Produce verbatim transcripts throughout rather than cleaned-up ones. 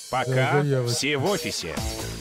Пока все в офисе.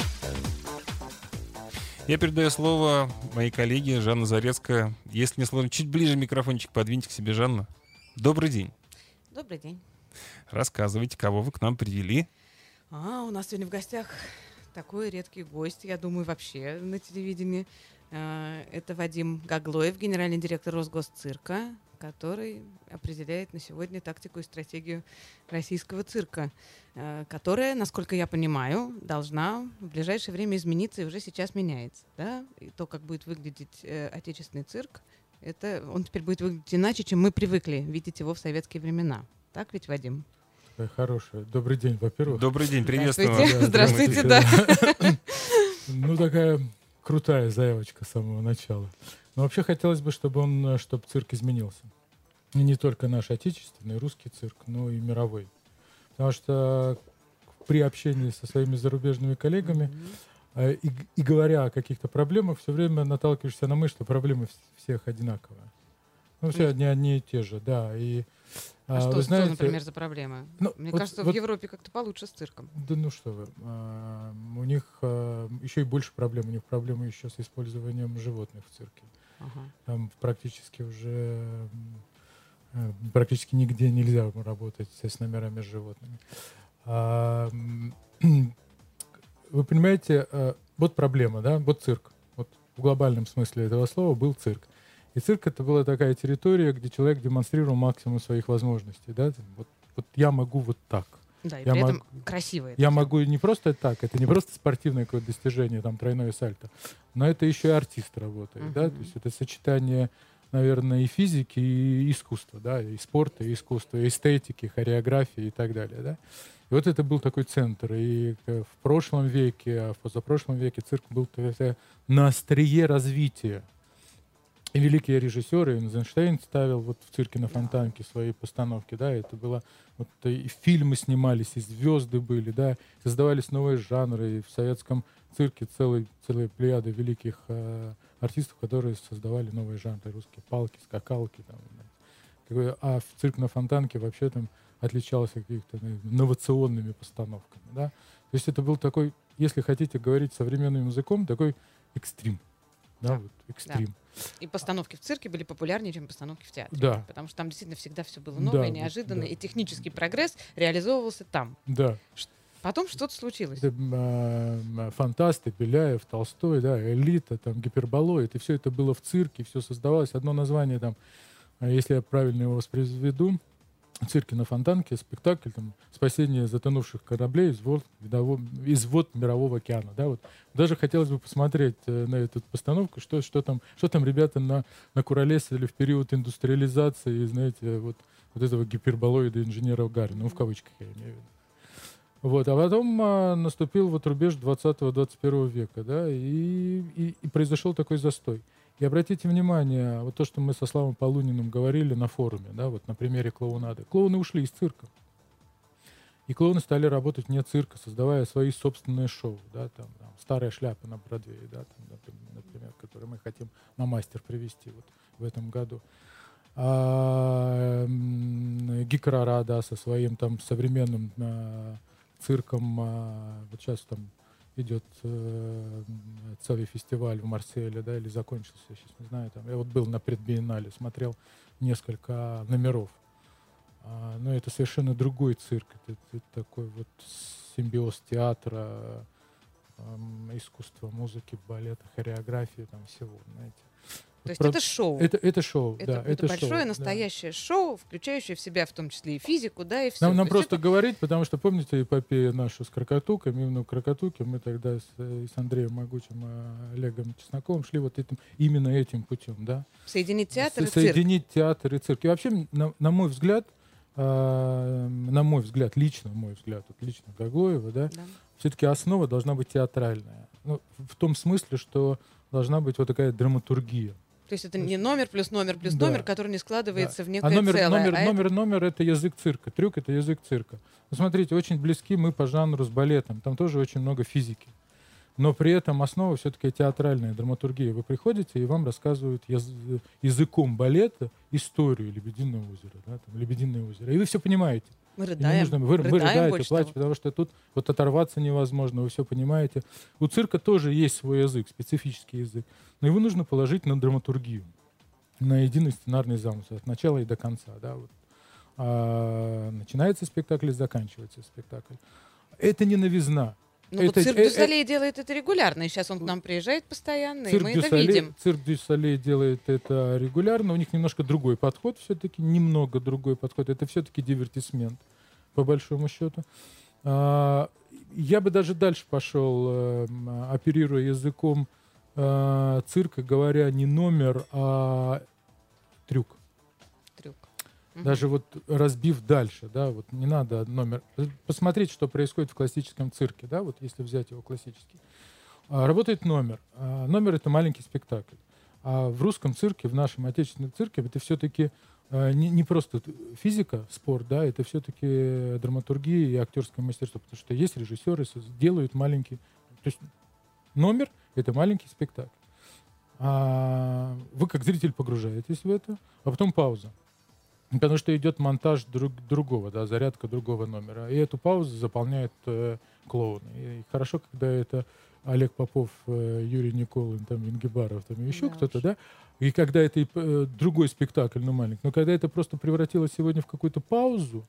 Я передаю слово моей коллеге Жанна Зарецкая. Если не сложно, чуть ближе микрофончик подвиньте к себе, Жанна. Добрый день. Добрый день. Рассказывайте, кого вы к нам привели. А, у нас сегодня в гостях такой редкий гость, я думаю, вообще на телевидении. Это Вадим Гаглоев, генеральный директор Росгосцирка, который определяет на сегодня тактику и стратегию российского цирка, которая, насколько я понимаю, должна в ближайшее время измениться и уже сейчас меняется. Да? И то, как будет выглядеть э, отечественный цирк, это он теперь будет выглядеть иначе, чем мы привыкли видеть его в советские времена. Так ведь, Вадим? Хорошая. Добрый день, во-первых. Добрый день, приветствую вас. Здравствуйте, да. Ну, такая крутая заявочка с самого начала. Но вообще хотелось бы, чтобы он, чтобы цирк изменился. И не только наш отечественный, русский цирк, но и мировой. Потому что при общении со своими зарубежными коллегами mm-hmm. и, и говоря о каких-то проблемах, все время наталкиваешься на мысль, что проблемы всех одинаковые. Ну, все одни, одни и те же, да. И, а, а что, вы знаете, что, например, за проблемы? Ну, Мне вот, кажется, вот, в Европе как-то получше с цирком. Да ну что вы. А, у них а, еще и больше проблем. У них проблемы еще с использованием животных в цирке. Ага. Там практически уже... Практически нигде нельзя работать с номерами с животными. А, вы понимаете, вот проблема, да, вот цирк. Вот в глобальном смысле этого слова был цирк. И цирк — это была такая территория, где человек демонстрировал максимум своих возможностей. Да? Вот, вот я могу вот так. Да, и я при мог, этом красиво. Я могу не просто так, это не просто спортивное какое-то достижение, там тройное сальто, но это еще и артист работает. Uh-huh. Да? То есть это сочетание, наверное, и физики, и искусства, да, и спорта, и искусства, и эстетики, хореографии и так далее, да. И вот это был такой центр. И в прошлом веке, а в позапрошлом веке цирк был на острие развития. И великие режиссеры, Эйзенштейн ставил вот в цирке на Фонтанке свои постановки, да, это было, вот и фильмы снимались, и звезды были, да, создавались новые жанры, и в советском цирке целый, целая плеяда великих э, артистов, которые создавали новые жанры, русские палки, скакалки, там, да. А в цирк на Фонтанке вообще там отличался какими-то инновационными постановками, да. То есть это был такой, если хотите говорить современным языком, такой экстрим. Да, да. Вот, экстрим. Да. И постановки в цирке были популярнее, чем постановки в театре. Да. Потому что там действительно всегда все было новое, да, неожиданное, да. И технический прогресс реализовывался там. Да. Потом что-то случилось. Это, э, фантасты, Беляев, Толстой, да, элита, там, гиперболоид, и все это было в цирке, все создавалось. Одно название, там, если я правильно его воспроизведу, в цирке на Фонтанке спектакль там, «Спасение затонувших кораблей из вод, из вод Мирового океана». Да, вот. Даже хотелось бы посмотреть э, на эту постановку, что, что, там, что там ребята на, накуролесили в период индустриализации, знаете, вот, вот этого гиперболоида инженера Гарина, ну, в кавычках я имею в виду. Вот, а потом а, наступил вот рубеж двадцатого-двадцать первого века, да, и, и, и произошел такой застой. И обратите внимание, вот то, что мы со Славой Полуниным говорили на форуме, да, вот на примере клоунады. Клоуны ушли из цирка. И клоуны стали работать вне цирка, создавая свои собственные шоу, да, там, там «Старая шляпа» на Бродвее, да, там, например, который мы хотим на мастер привести вот в этом году. А, Гикарара, да, со своим там современным а, цирком, а, вот сейчас там идет э, целый фестиваль в Марселе, да, или закончился, я сейчас не знаю. Там. Я вот был на предбиеннале, смотрел несколько номеров. А, но это совершенно другой цирк. Это, это такой вот симбиоз театра, э, искусства, музыки, балета, хореографии, там всего, знаете. То есть Про... это шоу. Это, это шоу, это, да. Это, это большое шоу, настоящее да. шоу, включающее в себя в том числе и физику, да, и все. Нам, нам просто это... говорить, потому что, помните эпопею нашу с Крокотуком, именно в Крокотуке мы тогда с, с Андреем Могучим и Олегом Чесноковым шли вот этим, именно этим путем, да. Соединить театр Со- и цирк. Соединить театр и цирк. И вообще, на, на мой взгляд, э, на мой взгляд, лично мой взгляд, вот лично Гаглоева, да, да. все-таки основа должна быть театральная. Ну, в том смысле, что должна быть вот такая драматургия. То есть это не номер плюс номер плюс да. номер, который не складывается да. в некое а номер, целое. Номер, а номер, это... номер — это язык цирка. Трюк — это язык цирка. Ну, смотрите, очень близки мы по жанру с балетом. Там тоже очень много физики. Но при этом основа все-таки театральная драматургия. Вы приходите, и вам рассказывают яз... языком балета историю «Лебединого озера». Да, там, «Лебединое озеро». И вы все понимаете. Мы И не рыдаем, нужно- вы, вы рыдаем рыдаете, больше плачете, того. потому что тут вот оторваться невозможно, вы все понимаете. У цирка тоже есть свой язык, специфический язык, но его нужно положить на драматургию, на единый сценарный замысел, от начала и до конца. Да, вот. А, начинается спектакль и заканчивается спектакль. Это не новизна. Ну вот Это- цирк э- дю э- Солей делает это регулярно, и сейчас он к нам приезжает постоянно, и Цирк мы дю это Солей- видим. Цирк дю Солей делает это регулярно. У них немножко другой подход все-таки, немного другой подход. Это все-таки дивертисмент, по большому счету. А, Я бы даже дальше пошел, э, м, оперируя языком э, цирка, говоря не номер, а трюк. Трюк. Мгм. Даже вот разбив дальше, да, вот не надо номер. Посмотреть, что происходит в классическом цирке, да, вот если взять его классический. А, Работает номер. А, Номер — это маленький спектакль. А в русском цирке, в нашем отечественном цирке, это все-таки не, не просто т- физика, спорт, да, это все-таки драматургия и актерское мастерство, потому что есть режиссеры, с- делают маленький. То есть номер — это маленький спектакль. А вы как зритель погружаетесь в это, а потом пауза. Потому что идет монтаж друг, другого, да, зарядка другого номера. И эту паузу заполняют э, клоуны. И хорошо, когда это Олег Попов, э, Юрий Николин, там, Ингебаров, там, и еще Да кто-то, уж. да. И когда это и, э, другой спектакль, но маленький. Но когда это просто превратилось сегодня в какую-то паузу,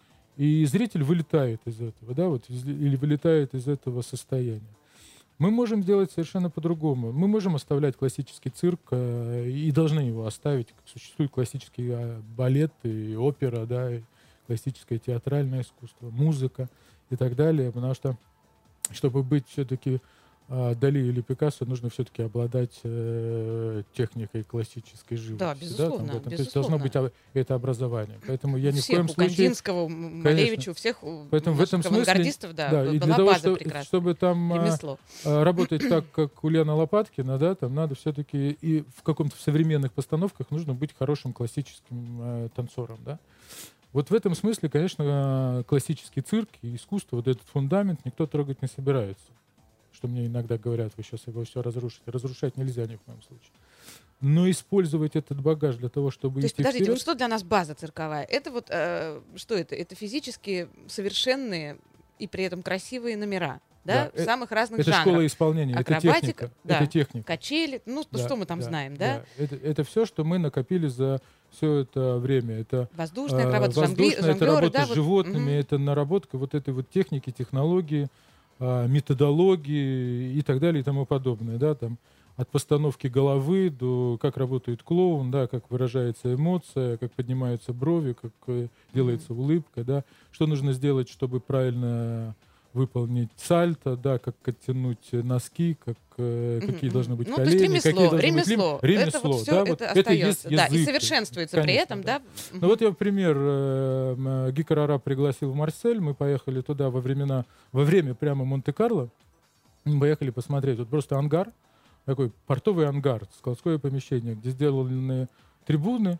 и зритель вылетает из этого, да, вот, из- или вылетает из этого состояния. Мы можем делать совершенно по-другому. Мы можем оставлять классический цирк э, и должны его оставить. Существует классический э, балет и опера, да, и классическое театральное искусство, музыка и так далее. Потому что, чтобы быть все-таки э, Дали или Пикассо, нужно все-таки обладать э, техникой классической живописи. Да, безусловно, там в этом. То есть должно быть безусловно. а- это образование. Поэтому я У ни в всех, коем у случае... Кандинского, М- Малевича, у всех у Поэтому в наших этом смысле- авангардистов, да, Да, б- и была для того, база что- прекрасная. чтобы там... а, Ремесло. а, работать так, как у Лены Лопаткина, да, там надо все-таки и в каком-то в современных постановках нужно быть хорошим классическим э, танцором, да. Вот в этом смысле, конечно, э, классический цирк и искусство, вот этот фундамент никто трогать не собирается. Что мне иногда говорят, вы сейчас его все разрушите. Разрушать нельзя ни в коем случае. Но использовать этот багаж для того, чтобы То есть, идти подождите, вперед, вот что для нас база цирковая? Это вот, э, что это? Это физически совершенные и при этом красивые номера, да, Да, в самых разных это жанрах. школа исполнения, это Акробатика, техника. да. Это техника. Качели, ну, Да, что мы там да, знаем, да? Это, это все, что мы накопили за все это время. Это Воздушная а, акробатика, жongли- воздушная, это жонглеры, работа да, с вот. животными, Мгм. это наработка вот этой вот техники, технологии, а, методологии и так далее и тому подобное. Да, там, от постановки головы до как работает клоун, да, как выражается эмоция, как поднимаются брови, как э, делается улыбка, да, что нужно сделать, чтобы правильно выполнить сальто, да, как оттянуть носки, как, э, Мгм, какие мгм. должны быть Ну, то колени, есть ремесло, какие должны быть ремесло. лим- ремесло, это вот все, да, это вот это и есть остается. Да, и язык, совершенствуется при конечно, этом, да. да? Ну вот я, например, э, м, Ги Карара пригласил в Марсель, мы поехали туда во времена, во время прямо Монте-Карло, мы поехали посмотреть, вот просто ангар, такой портовый ангар, складское помещение, где сделаны трибуны,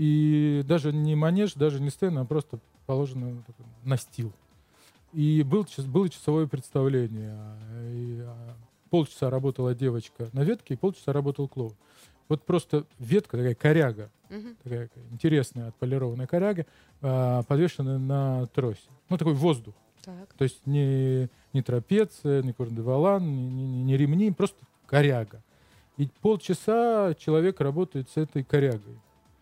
и даже не манеж, даже не сцена, а просто положено такой настил. И был, час- было часовое представление. И, а, полчаса работала девочка на ветке, и полчаса работал клоун. Вот просто ветка, такая коряга, Мгм. такая интересная отполированная коряга, а, подвешенная на тросе. Ну, такой воздух. Так. То есть не, не трапеция, не кордевалан, не, не- не ремни, просто коряга. И полчаса человек работает с этой корягой.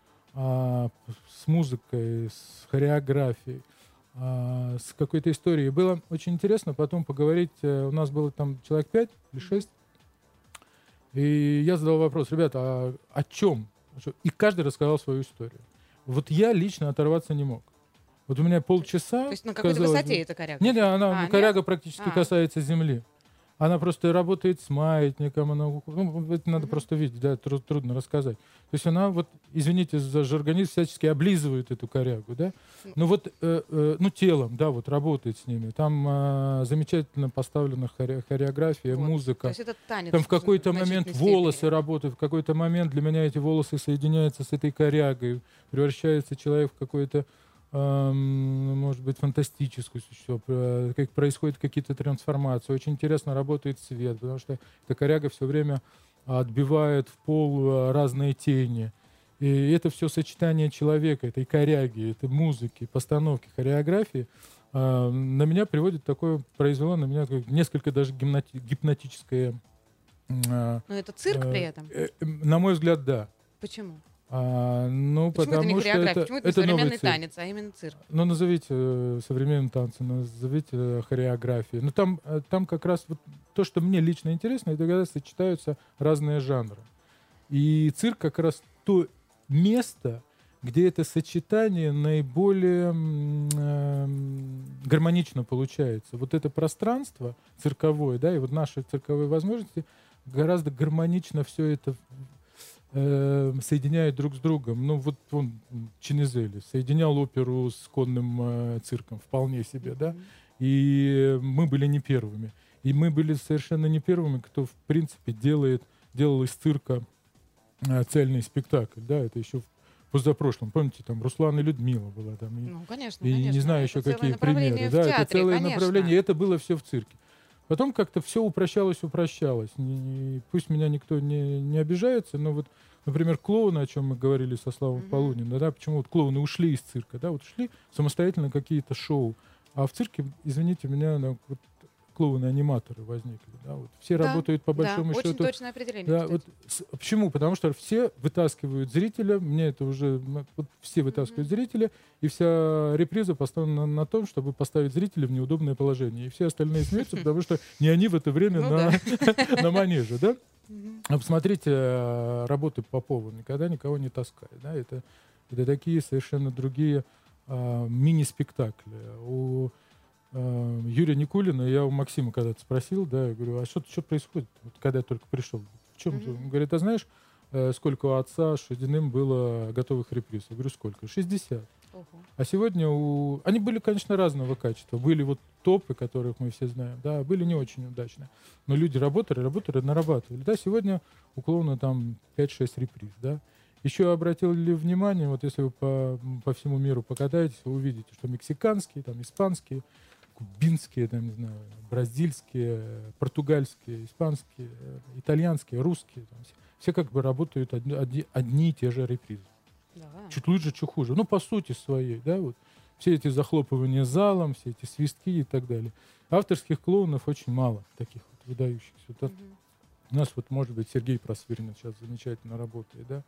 А, с музыкой, с хореографией, а, с какой-то историей. Было очень интересно потом поговорить. э, У нас было там человек пять или шесть. И я задал вопрос: ребята, а о чем? И каждый рассказал свою историю. Вот я лично оторваться не мог. Вот у меня полчаса... То есть на какой-то казалось бы- высоте эта коряга? не, не, она, А, ну, нет? коряга практически А. касается земли. Она просто работает с маятником, она, ну, это надо Мгм. просто видеть, да, тру- трудно рассказать. То есть она вот, извините за жаргонизм, всячески облизывает эту корягу, да. Ну вот, э, э, ну телом, да, вот работает с ними. Там э, замечательно поставлена хоре- хореография, Вот. музыка. То есть это танец. Там в какой-то значительной момент степени. волосы работают, в какой-то момент для меня эти волосы соединяются с этой корягой, превращается человек в какой-то, эм, может быть, фантастическое существо, э, как происходят какие-то трансформации. Очень интересно работает свет, потому что эта коряга все время отбивает в пол э, разные тени. И это все сочетание человека, этой коряги, этой музыки, постановки, хореографии а, на меня приводит такое, произвело на меня как несколько даже гипноти- гипнотическое... а, Но это цирк а, при этом? э, э, на мой взгляд, да. Почему? А, ну, Почему это не потому что хореография? это, Почему это не это новый современный цирк. танец, а именно цирк? Ну, назовите э, современным танцем, назовите э, хореографией. Ну, там, э, там как раз вот то, что мне лично интересно, это когда сочетаются разные жанры. И цирк как раз то место, где это сочетание наиболее м, э, гармонично получается. Вот это пространство цирковое, да, и вот наши цирковые возможности гораздо гармонично все это э, соединяют друг с другом. Ну, вот он, Чинизели, соединял оперу с конным э, цирком, вполне себе, да. И мы были не первыми. И мы были совершенно не первыми, кто, в принципе, делает, делал из цирка э, цельный спектакль, да, это еще в позапрошлом. Помните, там Руслан и Людмила была там. И, Ну, конечно, и конечно. не знаю Это еще целое какие направление примеры. в Да, театре, это целое конечно. направление. И это было все в цирке. Потом как-то все упрощалось, упрощалось. Не- не- пусть меня никто не, не обижается, но вот, например, клоуны, о чем мы говорили со Славой Мгм. Полуниным, да, почему вот клоуны ушли из цирка, да, вот шли самостоятельно какие-то шоу. А в цирке, извините меня, ну, вот клоуны-аниматоры возникли. Да, вот. Все Да, работают по да, большому очень счету. точное определение, Да, кстати. вот с- почему? Потому что все вытаскивают зрителя, мне это уже, м, вот все вытаскивают Мгм. зрителя, и вся реприза поставлена на, на том, чтобы поставить зрителя в неудобное положение. И все остальные смеются, потому что не они в это время Ну на, на манеже, да? Мгм. А посмотрите э, работы Попова, никогда никого не таскает, да? Это, это такие совершенно другие а, мини-спектакли. У э, Юрия Никулина, я у Максима когда-то спросил, да, я говорю, а что, что происходит, вот, когда я только пришел? В чем? Мгм. Он говорит, а знаешь, э, сколько у отца с Шадиным было готовых реприз? Я говорю, сколько? шестьдесят. Ого. А сегодня у... Они были, конечно, разного качества. Были вот топы, которых мы все знаем, да, были не очень удачные. Но люди работали, работали, нарабатывали. Да, сегодня у клоуна там пять-шесть реприз, да. Еще обратил ли внимание, вот если вы по, по всему миру покатаетесь, вы увидите, что мексиканские, там, испанские, кубинские, там, не знаю, бразильские, португальские, испанские, э, итальянские, русские, там, все, все как бы работают одни, одни, одни и те же репризы. Да. Чуть лучше, чуть хуже. Ну, по сути своей, да, вот. Все эти захлопывания залом, все эти свистки и так далее. Авторских клоунов очень мало, таких вот выдающихся. Вот Мгм. у нас вот, может быть, Сергей Просвирин сейчас замечательно работает, да,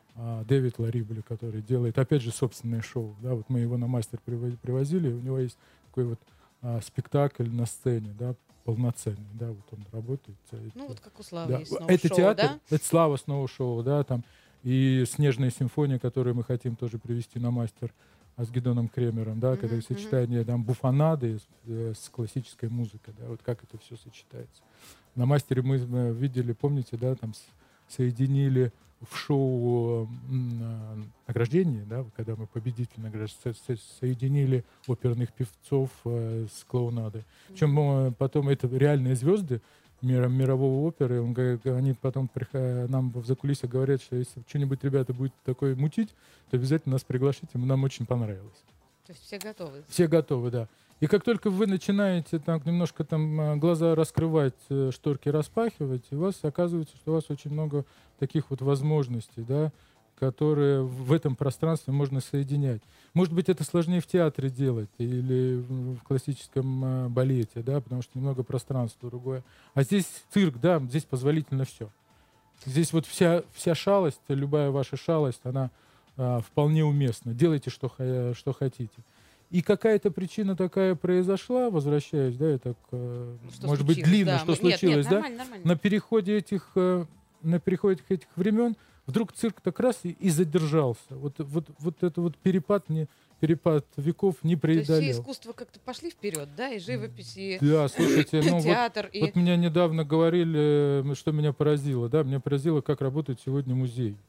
а Дэвид Ларибли, который делает, опять же, собственное шоу, да, вот мы его на мастер приво- привозили, у него есть такой вот а, спектакль на сцене, да, полноценный, да, вот он работает. Это- Ну, вот как у Славы да. есть снова Это шоу, театр, да? это Слава снова шоу, да, там, и «Снежная симфония», которую мы хотим тоже привести на мастер а с Гидоном Кремером, да, когда Мгм, мгм. сочетание там буфонады с, э, с классической музыкой, да, вот как это все сочетается. На мастере мы э, видели, помните, да, там с- соединили в шоу м, а, награждение, да, когда мы победитель награжд... со- со- соединили оперных певцов э, с клоунадой. Причем э, потом это реальные звезды мира, мирового оперы. Он говорит, они потом приход- нам в закулисье говорят, что если что-нибудь, ребята, будет такое мутить, то обязательно нас приглашите, нам очень понравилось. То есть все готовы. Все готовы, да. И как только вы начинаете так немножко там а, глаза раскрывать, э, шторки распахивать, у вас оказывается, что у вас очень много таких вот возможностей, да, которые в этом пространстве можно соединять. Может быть, это сложнее в театре делать или в в классическом а, балете, да, потому что немного пространства другое. А здесь цирк, да, здесь позволительно все. Здесь вот вся, вся шалость, любая ваша шалость, она а, вполне уместна. Делайте, что, ха- что хотите. И какая-то причина такая произошла, возвращаясь, да, я так, э, Ну, что может быть, случилось, длинно, да. что Мы- нет, случилось, нет, да? нормально, нормально. На переходе этих, э, на переходе этих времен вдруг цирк так раз и, и задержался. Вот, вот, вот это вот перепад, не, перепад веков не То есть все преодолел. искусства как-то пошли вперед, да, и живопись, и Да, слушайте, ну вот, театр, и... вот меня недавно говорили, э, что меня поразило, да, меня поразило, как работает сегодня музей.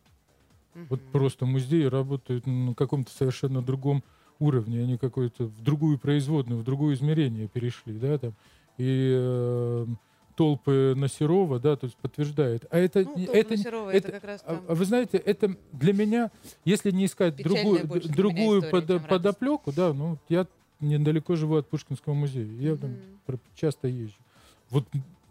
Вот Мгм. просто музеи работают на каком-то совершенно другом уровне, они какой-то в другую производную, в другое измерение перешли, да, там, и э, толпы на Серова, да, то есть подтверждает. А это, Ну, не- Толпа это, не- Серова, это это- как раз а, там... а вы знаете, это для меня, если не искать Печальная другую, больше для меня другую история, под- чем радостная. подоплеку, да, ну, я недалеко живу от Пушкинского музея, я там Мгм. про- часто езжу. Вот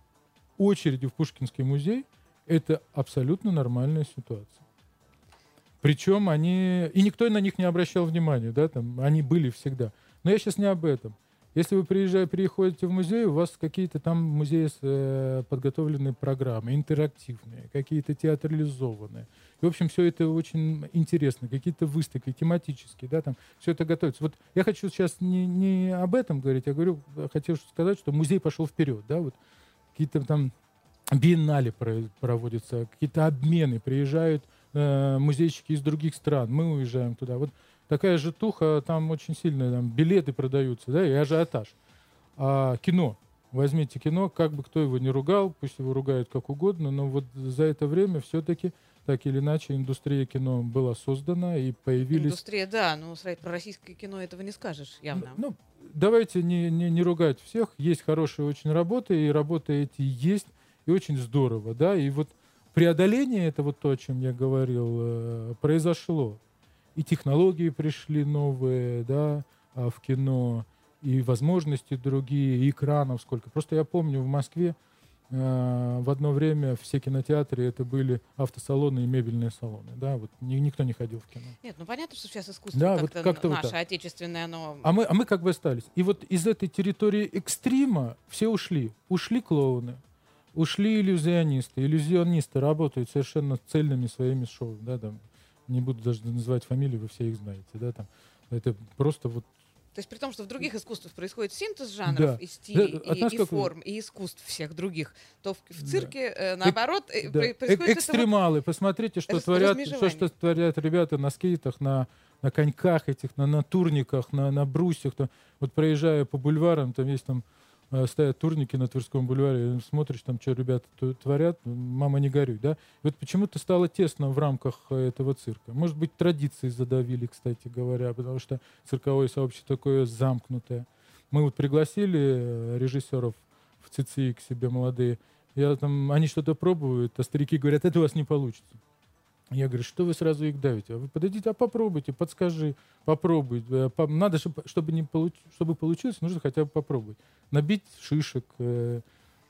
очереди в Пушкинский музей — это абсолютно нормальная ситуация. Причем они... И никто на них не обращал внимания, да, там, они были всегда. Но я сейчас не об этом. Если вы приезжаете, приходите в музей, у вас какие-то там в музее э, подготовленные программы, интерактивные, какие-то театрализованные. И, в общем, все это очень интересно. Какие-то выставки тематические, да, там все это готовится. Вот я хочу сейчас не, не об этом говорить, я говорю, хотел сказать, что музей пошел вперед, да, вот какие-то там биеннале проводятся, какие-то обмены, приезжают э, музейщики из других стран, мы уезжаем туда. Вот такая житуха, там очень сильно там, билеты продаются, да, и ажиотаж. А кино, возьмите кино, как бы кто его ни ругал, пусть его ругают как угодно, но вот за это время все-таки так или иначе индустрия кино была создана и появились... Индустрия, да, но сказать про российское кино этого не скажешь явно. Ну, давайте не, не, не ругать всех, есть хорошие очень работы, и работы эти есть, и очень здорово, да, и вот преодоление, это вот то, о чем я говорил, произошло. И технологии пришли новые, да, в кино, и возможности другие, и экранов сколько. Просто я помню, в Москве э, в одно время все кинотеатры это были автосалоны и мебельные салоны, да, вот ни, никто не ходил в кино. Нет, ну понятно, что сейчас искусство да, как-то, вот как-то наше вот так. отечественное, оно... А мы, а мы как бы остались. И вот из этой территории экстрима все ушли. Ушли клоуны, ушли иллюзионисты. Иллюзионисты работают совершенно цельными своими шоу, да, там. Не буду даже называть фамилии, вы все их знаете, да, там. Это просто вот... То есть при том, что в других искусствах происходит синтез жанров да. и стилей, да, и, и как... форм, и искусств всех других, то в, в цирке, да. э, наоборот, э, да. происходит... Э экстремалы, это вот посмотрите, что раз, творят, что, что творят ребята на скейтах, на, на коньках этих, на, на турниках, на, на брусьях. То, вот проезжая по бульварам, там есть там стоят турники на Тверском бульваре, смотришь, там, что ребята творят, мама, не горюй, да? И вот почему-то стало тесно в рамках этого цирка. Может быть, традиции задавили, кстати говоря, потому что цирковое сообщество такое замкнутое. Мы вот пригласили режиссеров в ЦЦИ к себе молодые, я, там, они что-то пробуют, а старики говорят, это у вас не получится. Я говорю, что вы сразу их давите? А вы подойдите, а попробуйте, подскажи, попробуй. Надо, чтобы, чтобы, не получ... чтобы получилось, нужно хотя бы попробовать. Набить шишек, э,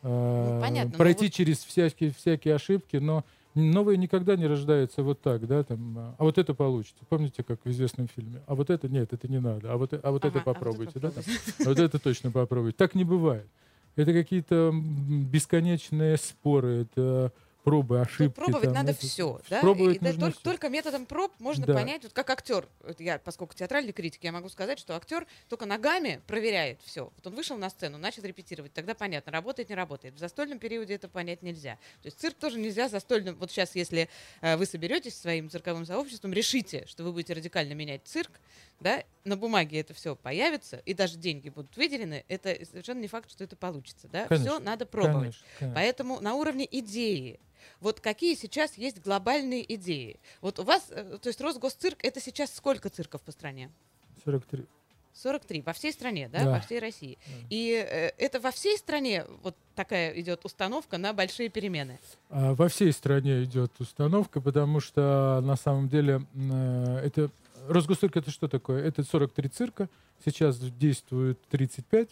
ну, понятно, пройти вот... через всякие, всякие ошибки, но новое никогда не рождается вот так, да, там, а вот это получится. Помните, как в известном фильме? А вот это нет, это не надо. А вот, а вот ага, это попробуйте, а вот это, да, там, а вот это точно попробуйте. Так не бывает. Это какие-то бесконечные споры, это пробы, ошибки. Тут пробовать там, надо это, все, да? Пробовать и, нужно только, все. только методом проб можно да. понять, вот как актер, вот я, поскольку театральный критик, я могу сказать, что актер только ногами проверяет все. Вот он вышел на сцену, начал репетировать, тогда понятно, работает, не работает. В застольном периоде это понять нельзя. То есть цирк тоже нельзя застольным. Вот сейчас, если э, вы соберетесь с своим цирковым сообществом, решите, что вы будете радикально менять цирк, да, на бумаге это все появится, и даже деньги будут выделены, это совершенно не факт, что это получится, да? Все надо пробовать. Конечно, конечно. Поэтому на уровне идеи, вот какие сейчас есть глобальные идеи? Вот у вас, то есть Росгосцирк, это сейчас сколько цирков по стране? сорок три. сорок три по всей стране, да, да. по всей России. Да. И э, это во всей стране вот такая идет установка на большие перемены? А, во всей стране идет установка, потому что на самом деле э, это Росгосцирк это что такое? Это сорок три цирка, сейчас действует тридцать пять.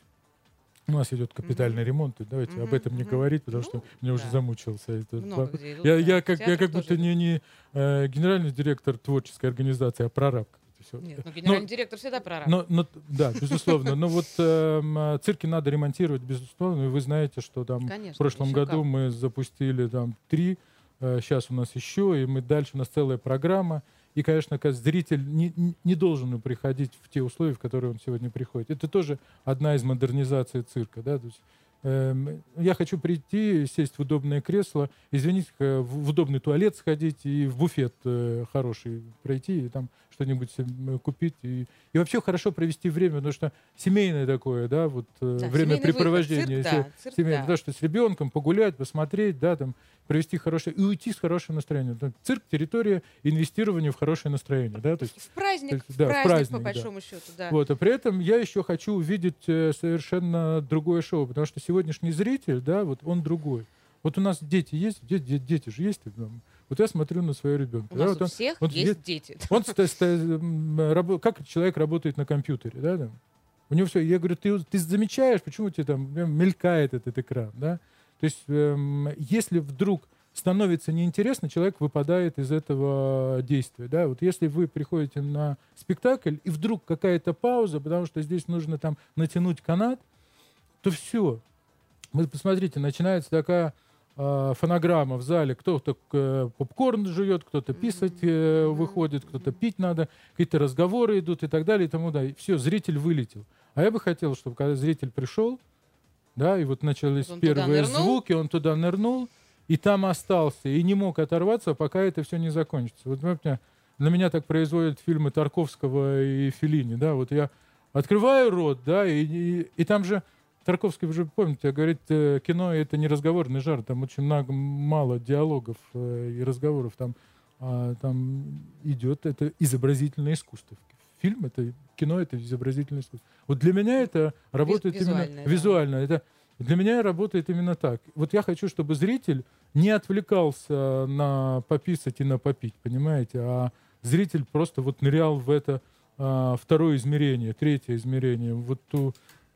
У нас идет капитальный mm-hmm. ремонт, давайте mm-hmm. об этом mm-hmm. не говорить, потому ну, что меня да. уже замучился. Это. Идут, я, да. я как, я как будто не, не э, генеральный директор творческой организации, а прораб. Все. Нет, ну генеральный но, директор всегда прораб. Но, но, да, безусловно. Но вот э, цирки надо ремонтировать, безусловно. И вы знаете, что там Конечно, в прошлом году как. мы запустили там три, э, сейчас у нас еще, и мы дальше, у нас целая программа. И, конечно, зритель не, не должен приходить в те условия, в которые он сегодня приходит. Это тоже одна из модернизаций цирка. Да? То есть, э, я хочу прийти, сесть в удобное кресло, извините, в, в удобный туалет сходить и в буфет э, хороший пройти, и там что-нибудь купить. И, и вообще хорошо провести время, потому что семейное такое, да, вот э, да, времяпрепровождение. Цирк, да, цирк, семейное, да. Потому что с ребенком погулять, посмотреть, да, там, провести хорошее и уйти с хорошим настроением. Цирк — территория инвестирования в хорошее настроение. Да? То есть, в праздник, то есть, в да, праздник, в праздник, по да. большому счету. Да. Вот, а при этом я еще хочу увидеть э, совершенно другое шоу, потому что сегодняшний зритель, да, вот он другой. Вот у нас дети есть, дети, дети же есть. Вот я смотрю на своего ребенка. У да, нас вот у он, всех он, есть он, дети. Он, как человек работает на компьютере, да, там. У него все. Я говорю, ты, ты замечаешь, почему у тебя там мелькает этот экран, да? То есть, эм, если вдруг становится неинтересно, человек выпадает из этого действия. Да? Вот если вы приходите на спектакль, и вдруг какая-то пауза, потому что здесь нужно там натянуть канат, то все. Вы посмотрите, начинается такая э, фонограмма в зале. Кто-то э, попкорн жует, кто-то писать э, выходит, кто-то пить надо, какие-то разговоры идут и так далее. И тому, да. И все, зритель вылетел. А я бы хотел, чтобы когда зритель пришел, да, и вот начались он первые звуки, он туда нырнул, и там остался, и не мог оторваться, пока это все не закончится. Вот для меня так производят фильмы Тарковского и Феллини, да, вот я открываю рот, да, и, и, и там же Тарковский, вы же помните, говорит, кино — это не разговорный жанр, там очень много, мало диалогов и разговоров, там, а, там идет это изобразительное искусство. Фильм — это кино, это изобразительное искусство. Вот для меня это работает именно да. визуально. Это для меня работает именно так. Вот я хочу, чтобы зритель не отвлекался на пописать и на попить, понимаете, а зритель просто вот нырял в это а, второе измерение, третье измерение, вот ту,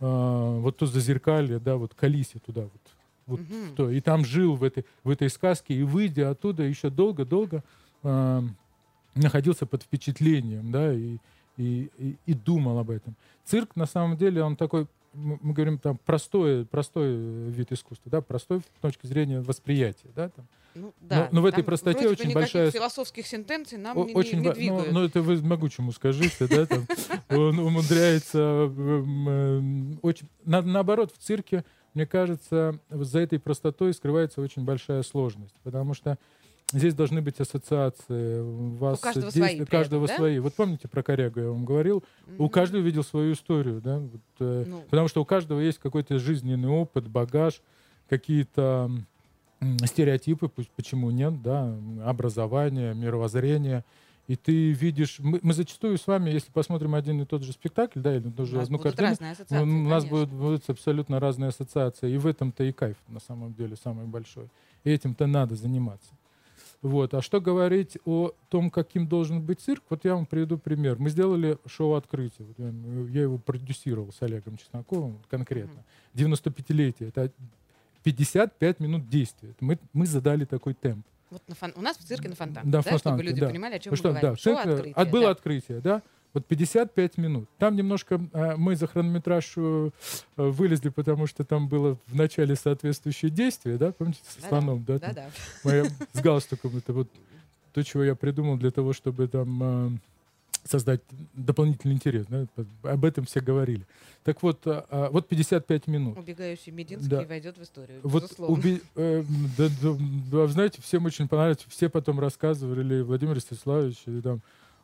а, вот то зазеркалье, да, вот колиси туда вот. Вот Угу. то. И там жил в этой, в этой сказке, и выйдя оттуда еще долго-долго а, находился под впечатлением, да, и, и, и, и думал об этом. Цирк, на самом деле, он такой, мы говорим, там, простой, простой вид искусства, да, простой с точки зрения восприятия, да, там. Ну, да. Но, но в этой Там простоте вроде бы очень никаких большая... философских сентенций нам О- не, очень, не, не ва- двигают. ну, ну, это вы могучему скажите, да, там, он умудряется... эм, эм, очень... На- наоборот, в цирке, мне кажется, за этой простотой скрывается очень большая сложность, потому что здесь должны быть ассоциации. У вас У каждого действия- свои при каждого этом, да? свои. Вот помните про корягу я вам говорил? У Мгм. каждого видел свою историю, да? Вот, э, Ну. потому что у каждого есть какой-то жизненный опыт, багаж, какие-то м, стереотипы, пусть почему нет, да, образование, мировоззрение. И ты видишь, мы, мы зачастую с вами, если посмотрим один и тот же спектакль, да, или У тоже нас одну будут картину, разные ассоциации, у нас конечно. будут, будут абсолютно разные ассоциации. И в этом-то и кайф, на самом деле, самый большой. И этим-то надо заниматься. Вот. А что говорить о том, каким должен быть цирк, вот я вам приведу пример. Мы сделали шоу «Открытие». Вот я, я его продюсировал с Олегом Чесноковым конкретно. девяностопятилетие. Это пятьдесят пять минут действия. Мы, мы задали такой темп. Вот на фон- у нас в цирке на Фонтанке, Да, да, в Фонтанке, чтобы люди да. понимали, о чем Ну мы что, говорим. да, Шоу цирк, «Открытие», от- было да. открытие, да? Вот пятьдесят пять минут. Там немножко э, мы за хронометраж э, вылезли, потому что там было в начале соответствующее действие, да? Помните, со Да-да, слоном, да? там? Да-да. Моя- с галстуком. Это вот то, чего я придумал для того, чтобы там э, создать дополнительный интерес. Да? Об этом все говорили. Так вот, а, а, вот пятьдесят пять минут. Убегающий Мединский Да. войдет в историю, Вот безусловно. уби- э, да, да, да, знаете, всем очень понравилось. Все потом рассказывали, Владимир Ростиславович, и, там,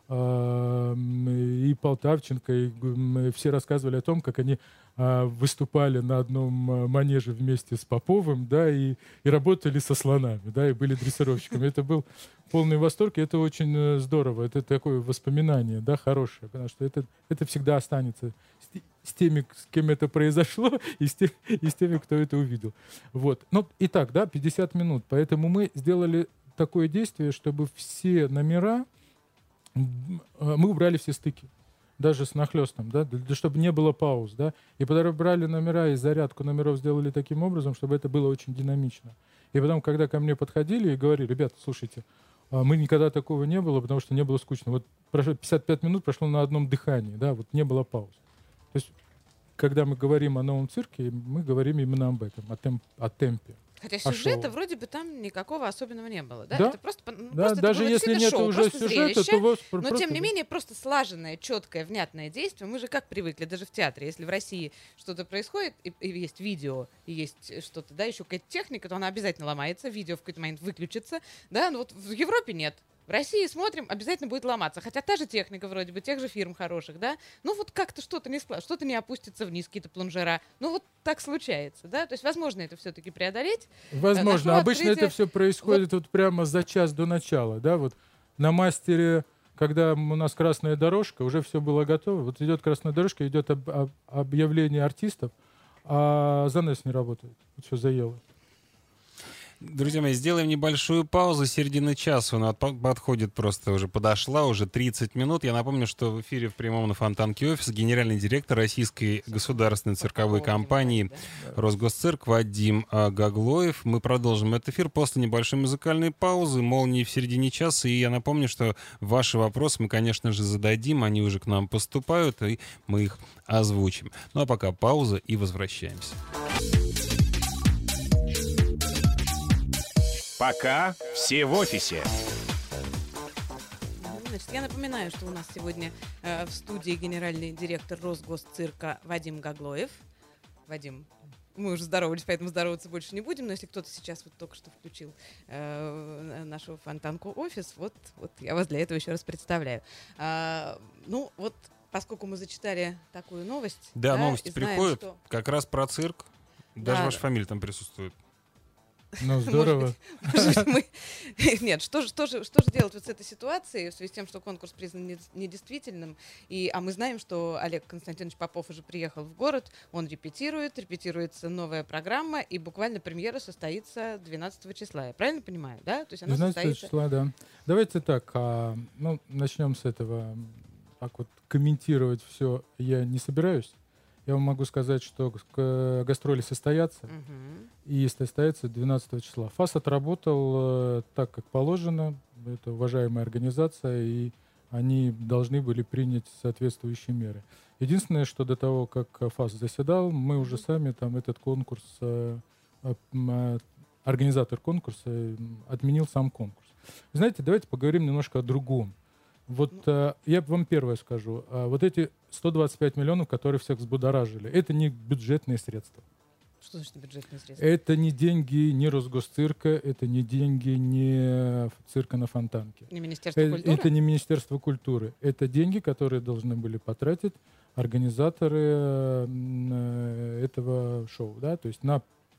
а, м, и Полтавченко, и, м, все рассказывали о том, как они а, выступали на одном а, манеже вместе с Поповым, да, и, и работали со слонами, да, и были дрессировщиками. Это был полный восторг, и это очень э, здорово. Это такое воспоминание, да, хорошее, потому что это, это всегда останется с, те- с теми, с кем это произошло, и с, те- и с теми, кто это увидел. Вот. Ну, итак, да, пятьдесят минут. Поэтому мы сделали такое действие, чтобы все номера, м, э, мы убрали все стыки, даже с нахлестом, да, для- для- чтобы не было пауз, да, и подобрали номера и зарядку номеров сделали таким образом, чтобы это было очень динамично. И потом, когда ко мне подходили и говорили: ребята, слушайте, а мы никогда такого не было, потому что не было скучно. Вот прошло пятьдесят пять минут, прошло на одном дыхании, да, вот не было пауз. То есть, когда мы говорим о новом цирке, мы говорим именно об этом, о, темп, о темпе. Хотя а сюжета шоу? вроде бы там никакого особенного не было, да? Да. Это просто, по- ну, Да, просто это даже было если действительно нет шоу, уже просто сюжета, зрелище. то вас Но, просто... тем не менее, просто слаженное, четкое, внятное действие. Мы же как привыкли, даже в театре, если в России что-то происходит, и, и есть видео, и есть что-то, да, еще какая-то техника, то она обязательно ломается, видео в какой-то момент выключится, да, но вот в Европе нет. В России смотрим, обязательно будет ломаться. Хотя та же техника вроде бы, тех же фирм хороших, да, ну вот как-то что-то не скла- что-то не опустится вниз, какие-то планжера. Ну вот так случается, да, то есть возможно это все-таки преодолеть. Возможно. Нашло Обычно открытие. это все происходит вот прямо за час до начала, да, вот на мастере, когда у нас красная дорожка, уже все было готово, вот идет красная дорожка, идет об- об- объявление артистов, а занавес не работает, вот все заело. Друзья мои, сделаем небольшую паузу. Середина часа у нас подходит, просто уже подошла, уже тридцать минут. Я напомню, что в эфире в прямом на Фонтанке офис генеральный директор Российской государственной цирковой компании «Росгосцирк» Вадим Гаглоев. Мы продолжим этот эфир после небольшой музыкальной паузы, молнии в середине часа. И я напомню, что ваши вопросы мы, конечно же, зададим. Они уже к нам поступают, и мы их озвучим. Ну а пока пауза и возвращаемся. Пока все в офисе. Значит, я напоминаю, что у нас сегодня э, в студии генеральный директор Росгосцирка Вадим Гаглоев. Вадим, мы уже здоровались, поэтому здороваться больше не будем, но если кто-то сейчас вот только что включил э, нашу Фонтанку офис, вот, вот я вас для этого еще раз представляю. А, ну, вот поскольку мы зачитали такую новость... Да, да новости приходят что... как раз про цирк. Даже да. ваша фамилия там присутствует. Ну, здорово. Может быть, мы... Нет, что же, что, же, что же делать вот с этой ситуацией, в связи с тем, что конкурс признан недействительным, и, а мы знаем, что Олег Константинович Попов уже приехал в город, он репетирует, репетируется новая программа, и буквально премьера состоится двенадцатого числа. Я правильно понимаю, да? То есть она двенадцатого состоится... числа, да. Давайте так, а, ну, начнем с этого. Так вот, комментировать все я не собираюсь. Я вам могу сказать, что гастроли состоятся, Угу. и состоятся двенадцатого числа. ФАС отработал э, так, как положено. Это уважаемая организация, и они должны были принять соответствующие меры. Единственное, что до того, как ФАС заседал, мы уже сами там этот конкурс, э, э, организатор конкурса отменил сам конкурс. Знаете, давайте поговорим немножко о другом. Вот э, я вам первое скажу. Э, вот эти сто двадцать пять миллионов, которые всех взбудоражили, это не бюджетные средства. Что значит бюджетные средства? Это не деньги ни Росгосцирка, это не деньги ни цирка на Фонтанке. Не Министерство Э, культуры? это не Министерство культуры. Это деньги, которые должны были потратить организаторы э, этого шоу. Да? То есть на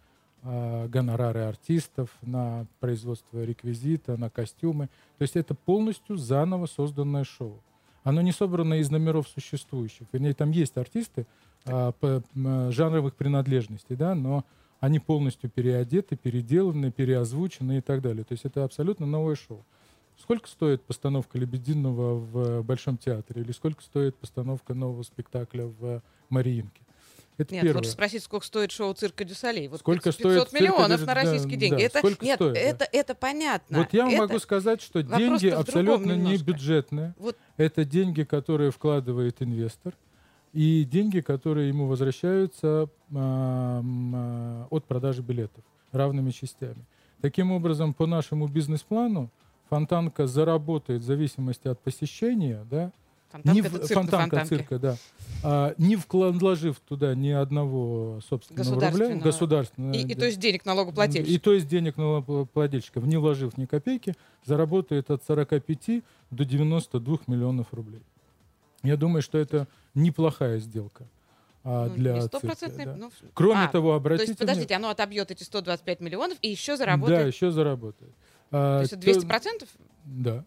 э, гонорары артистов, на производство реквизита, на костюмы. То есть это полностью заново созданное шоу. Оно не собрано из номеров существующих. Вернее, там есть артисты а, по, а, жанровых принадлежностей, да, но они полностью переодеты, переделаны, переозвучены и так далее. То есть это абсолютно новое шоу. Сколько стоит постановка «Лебединого» в Большом театре? Или сколько стоит постановка нового спектакля в Мариинке? Это Нет, первое. лучше спросить, сколько стоит шоу «Цирка дю Солей». Вот сколько пятьсот стоит миллионов цирка, на российские да, деньги. да, Это, сколько нет, стоит, это, да. это понятно. Вот я вам это... могу сказать, что Вопрос-то деньги в другом абсолютно не немножко. бюджетные. Вот. Это деньги, которые вкладывает инвестор, и деньги, которые ему возвращаются а, а, от продажи билетов равными частями. Таким образом, по нашему бизнес-плану Фонтанка заработает в зависимости от посещения, да, Фонтанка не — это в, цирк на фонтанка Фонтанке. цирка, да, а, не вложив туда ни одного собственного рубля, Государственного. государственного, И, и да. то есть денег налогоплательщиков. И то есть денег налогоплательщиков, не вложив ни копейки, заработает от сорока пяти до девяноста двух миллионов рублей. Я думаю, что это неплохая сделка а, Ну, для не цирка. стопроцентный, Да. ну, Кроме а, того, То обратите есть, подождите, внимание- оно отобьет эти сто двадцать пять миллионов и еще Да, заработает. еще заработает. То А, есть это то- двести процентов? Да.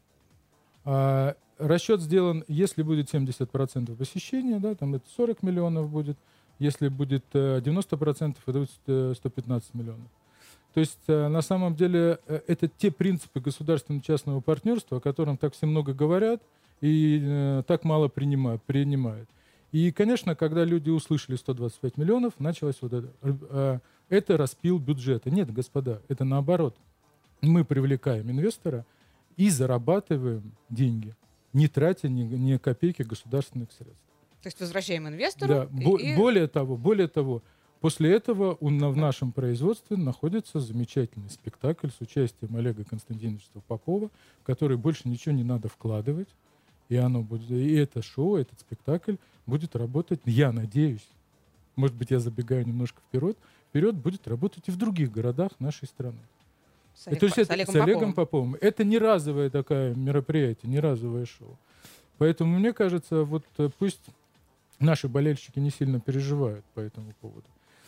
А, расчет сделан, если будет семьдесят процентов посещения, да, там это сорок миллионов будет. Если будет э, девяносто процентов, это будет э, сто пятнадцать миллионов. То есть э, на самом деле э, это те принципы государственно-частного партнерства, о котором так все много говорят и э, так мало принимают, принимают. И, конечно, когда люди услышали сто двадцать пять миллионов, началось вот это. Э, это распил бюджета. Нет, господа, это наоборот. Мы привлекаем инвестора и зарабатываем деньги, не тратя ни, ни копейки государственных средств. То есть возвращаем инвестору. Да. и- Бо- и- Более того, более того, после этого у, на- в нашем производстве находится замечательный спектакль с участием Олега Константиновича Попова, в который больше ничего не надо вкладывать, и оно будет, и это шоу, этот спектакль будет работать, я надеюсь, может быть, я забегаю немножко вперед, вперед будет работать и в других городах нашей страны. С, И Олег- то есть с это Олегом с Олегом Поповым. Поповым. Это не разовое такое мероприятие, не разовое шоу. Поэтому мне кажется, вот э, пусть наши болельщики не сильно переживают по этому поводу.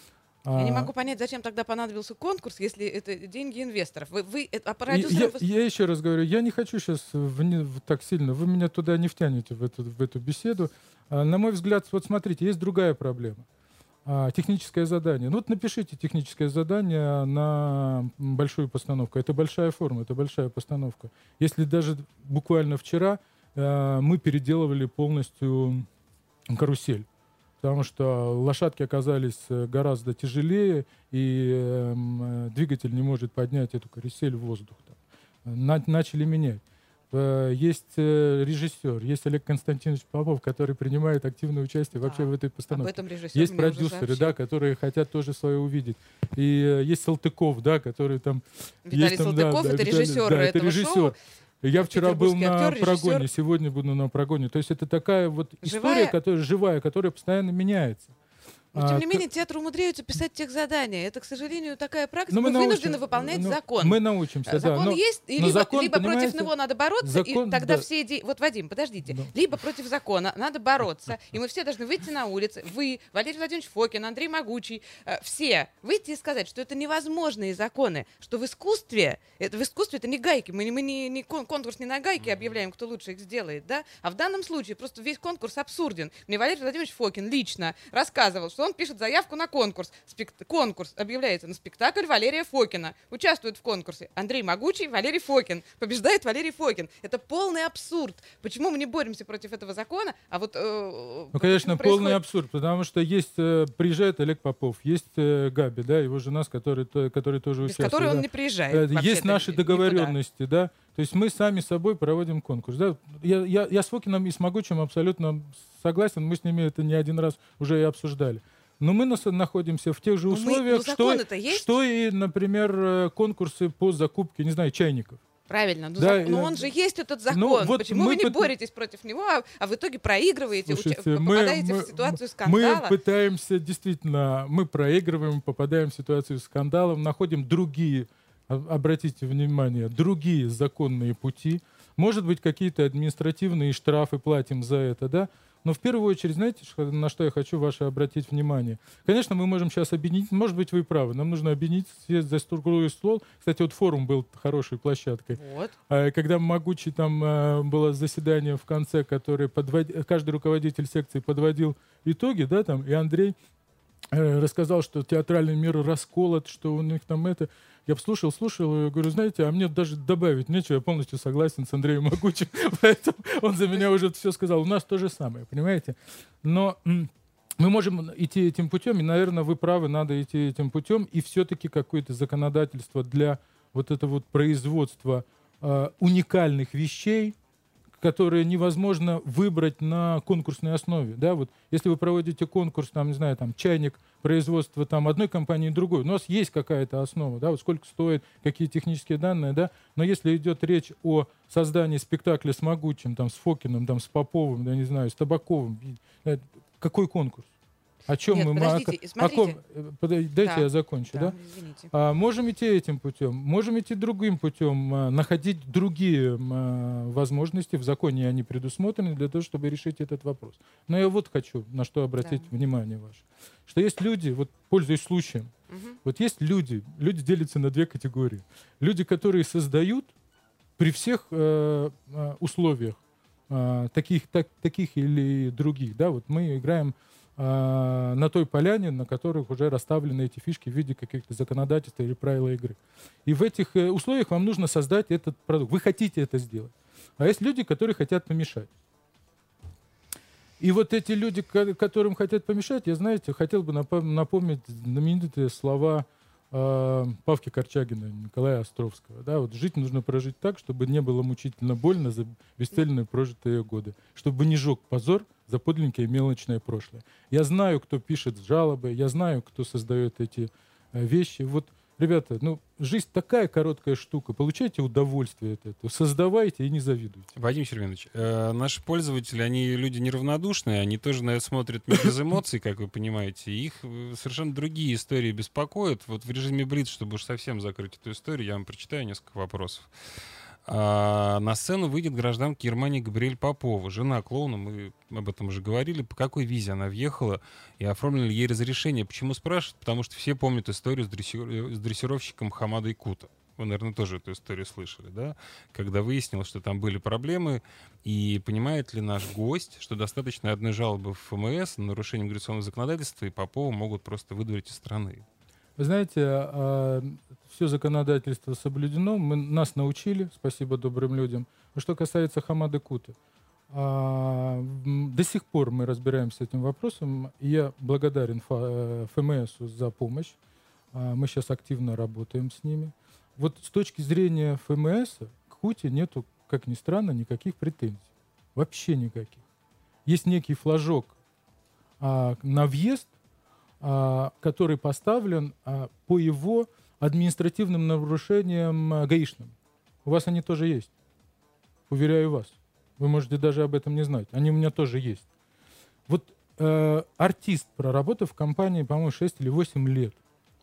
Я не А, могу понять, зачем тогда понадобился конкурс, если это деньги инвесторов. Вы, вы это- а и- продюсерам я, вы- я еще раз говорю, я не хочу сейчас так сильно, вы меня туда не втянете в эту, в эту беседу. А, на мой взгляд, вот смотрите, есть другая проблема. А, техническое задание. Ну вот напишите техническое задание на большую постановку. Это большая форма, это большая постановка. Если даже буквально вчера э, мы переделывали полностью карусель, потому что лошадки оказались гораздо тяжелее, и э, двигатель не может поднять эту карусель в воздух. На, начали менять. Есть режиссер, есть Олег Константинович Попов, который принимает активное участие да. вообще в этой постановке. Об этом режиссер есть продюсеры, да, которые хотят тоже свое увидеть. И есть Салтыков, да, который там... Виталий есть, там, Салтыков, да, это Виталий, режиссер да, этого это режиссер. шоу. Я вчера был на актер, прогоне, режиссер. сегодня буду на прогоне. То есть это такая вот Живая? история, которая живая, которая постоянно меняется. Но, тем А, не менее, театры умудряются писать техзадания. Это, к сожалению, такая практика. Но Мы, мы вынуждены научим, выполнять но закон. Мы научимся, закон да. Но, есть, и но либо, закон, либо против понимаете, него надо бороться, закон, и тогда да. все идеи... Вот, Вадим, подождите. Да. Либо против закона надо бороться, и мы все должны выйти на улицы. Вы, Валерий Владимирович Фокин, Андрей Могучий, э, все выйти и сказать, что это невозможные законы, что в искусстве, это, в искусстве это не гайки, мы, мы не, не кон- конкурс не на гайки объявляем, кто лучше их сделает, да? А в данном случае просто весь конкурс абсурден. Мне Валерий Владимирович Фокин лично рассказывал, что он пишет заявку на конкурс. Спект... Конкурс объявляется на спектакль Валерия Фокина. Участвует в конкурсе Андрей Могучий, Валерий Фокин. Побеждает Валерий Фокин. Это полный абсурд. Почему мы не боремся против этого закона? А вот, э, ну, конечно, происходит... полный абсурд, потому что есть, э, приезжает Олег Попов, есть э, Габи, да, его жена, с которой, то, которой тоже Без участвует. которой он да. не приезжает. Э, вообще-то, есть наши никуда. договоренности, да. То есть мы сами собой проводим конкурс. Да? Я, я, я с Фокином и с Могучим абсолютно согласен, мы с ними это не один раз уже и обсуждали. Но мы нас, находимся в тех же Но условиях, мы, что, есть? что и, например, конкурсы по закупке, не знаю, чайников. Правильно, но, Да, зак... но я... он же есть этот закон. Ну, вот Почему вы не пыт... боретесь против него, а, а в итоге проигрываете, Слушайте, уча... мы, попадаете мы, в ситуацию скандала? Мы пытаемся, действительно, мы проигрываем, попадаем в ситуацию скандала, находим другие, обратите внимание, другие законные пути. Может быть, какие-то административные штрафы платим за это, да? Но в первую очередь, знаете, на что я хочу ваше обратить внимание? Конечно, мы можем сейчас объединить, может быть, вы правы, нам нужно объединить, сесть за круглый стол. Кстати, вот форум был хорошей площадкой. Вот. Когда Могучий, там было заседание в конце, которое подвод... каждый руководитель секции подводил итоги, да, там, и Андрей рассказал, что театральный мир расколот, что у них там это... Я слушал, слушал, и говорю, знаете, а мне даже добавить нечего, я полностью согласен с Андреем Могучим, поэтому он за меня уже все сказал. У нас то же самое, понимаете? Но мы можем идти этим путем, и, наверное, вы правы, надо идти этим путем, и все-таки какое-то законодательство для вот этого вот производства э, уникальных вещей, которые невозможно выбрать на конкурсной основе. Да? Вот если вы проводите конкурс, там, не знаю, там, чайник, производства там, одной компании и другой, у нас есть какая-то основа, да? Вот сколько стоит, какие технические данные, да? Но если идет речь о создании спектакля с Могучим, там, с Фокиным, там, с Поповым, я не знаю, с Табаковым, какой конкурс? О чем Нет, мы... подождите, о, смотрите. о ком, дайте да. я закончу. Да, Да? извините. А, можем идти этим путем, можем идти другим путем, а, находить другие а, возможности, в законе они предусмотрены для того, чтобы решить этот вопрос. Но я вот хочу на что обратить да. внимание ваше. Что есть люди, вот пользуясь случаем, угу. вот есть люди, люди делятся на две категории. Люди, которые создают при всех э, условиях э, таких, так, таких или других, да, вот мы играем на той поляне, на которых уже расставлены эти фишки в виде каких-то законодательств или правил игры. И в этих условиях вам нужно создать этот продукт. Вы хотите это сделать. А есть люди, которые хотят помешать. И вот эти люди, которым хотят помешать, я, знаете, хотел бы напомнить знаменитые слова э, Павки Корчагина, Николая Островского. Да, вот жить нужно прожить так, чтобы не было мучительно больно за бесцельно прожитые годы. Чтобы не жег позор за подлинное мелочное прошлое. Я знаю, кто пишет жалобы, я знаю, кто создает эти э, вещи. Вот, ребята, ну, жизнь такая короткая штука. Получайте удовольствие от этого. Создавайте и не завидуйте. Вадим Червинович, э, наши пользователи, они люди неравнодушные, они тоже на это смотрят не без эмоций, как вы понимаете. Их совершенно другие истории беспокоят. Вот в режиме Блиц, чтобы уж совсем закрыть эту историю, я вам прочитаю несколько вопросов. А на сцену выйдет гражданка Германии Габриэль Попова, жена клоуна, мы об этом уже говорили. По какой визе она въехала и оформлено ли ей разрешение? Почему спрашивают? Потому что все помнят историю с, дрессир... с дрессировщиком Хамадой Кута. Вы, наверное, тоже эту историю слышали, да? Когда выяснилось, что там были проблемы, и понимает ли наш гость, что достаточно одной жалобы в ФМС на нарушение миграционного законодательства, и Попова могут просто выдворить из страны? Вы знаете, все законодательство соблюдено, мы, нас научили, спасибо добрым людям. Но что касается Хамады Куты, до сих пор мы разбираемся с этим вопросом, и я благодарен ФМСу за помощь. Мы сейчас активно работаем с ними. Вот с точки зрения ФМС к Куте нету, как ни странно, никаких претензий. Вообще никаких. Есть некий флажок а, на въезд, а, который поставлен а, по его административным нарушениям а, гаишным. У вас они тоже есть. Уверяю вас. Вы можете даже об этом не знать. Они у меня тоже есть. Вот э, артист, проработав в компании, по-моему, шесть или восемь лет,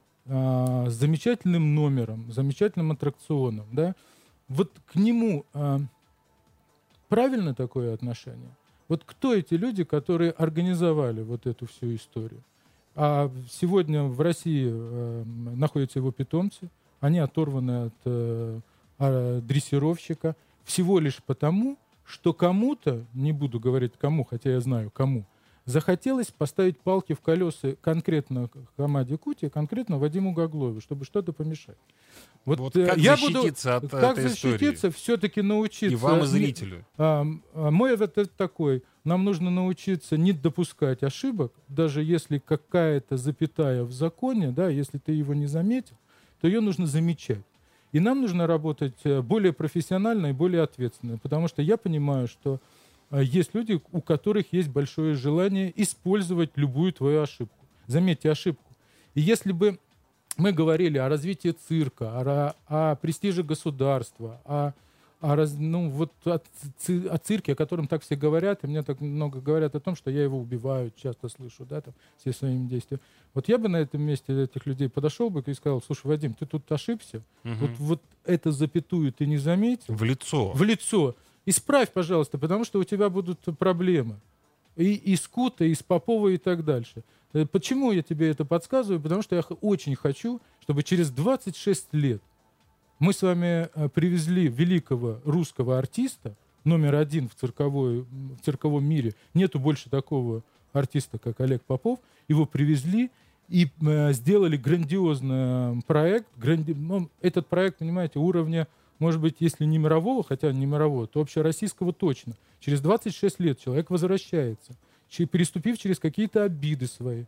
с замечательным номером, замечательным аттракционом, да, вот к нему а, правильно такое отношение? Вот кто эти люди, которые организовали вот эту всю историю? А сегодня в России а, находятся его питомцы, они оторваны от а, а, дрессировщика всего лишь потому, что кому-то, не буду говорить кому, хотя я знаю кому, захотелось поставить палки в колеса конкретно Хамаде Куте, конкретно Вадиму Гаглоеву, чтобы что-то помешать. Вот, вот э, как я защититься буду, от как этой защититься, все-таки научиться. И вам, и зрителю. А, а, мой ответ такой. Нам нужно научиться не допускать ошибок, даже если какая-то запятая в законе, да, если ты его не заметил, то ее нужно замечать. И нам нужно работать более профессионально и более ответственно, потому что я понимаю, что есть люди, у которых есть большое желание использовать любую твою ошибку. Заметьте, ошибку. И если бы мы говорили о развитии цирка, о, о престиже государства, о, о, раз, ну, вот о, о цирке, о котором так все говорят, и мне так много говорят о том, что я его убиваю, часто слышу, да, там, все своими действиями. Вот я бы на этом месте этих людей подошел бы и сказал: слушай, Вадим, ты тут ошибся, Угу. вот, вот эту запятую ты не заметил. В лицо. В лицо. Исправь, пожалуйста, потому что у тебя будут проблемы. И, и с Кутой, и с Поповой, и так дальше. Почему я тебе это подсказываю? Потому что я очень хочу, чтобы через двадцать шесть лет мы с вами привезли великого русского артиста, номер один в, цирковой, в цирковом мире. Нету больше такого артиста, как Олег Попов. Его привезли и э, сделали грандиозный проект. Гранди... Ну, этот проект, понимаете, уровня, может быть, если не мирового, хотя не мирового, то общероссийского точно. Через двадцать шесть лет человек возвращается, переступив через какие-то обиды свои,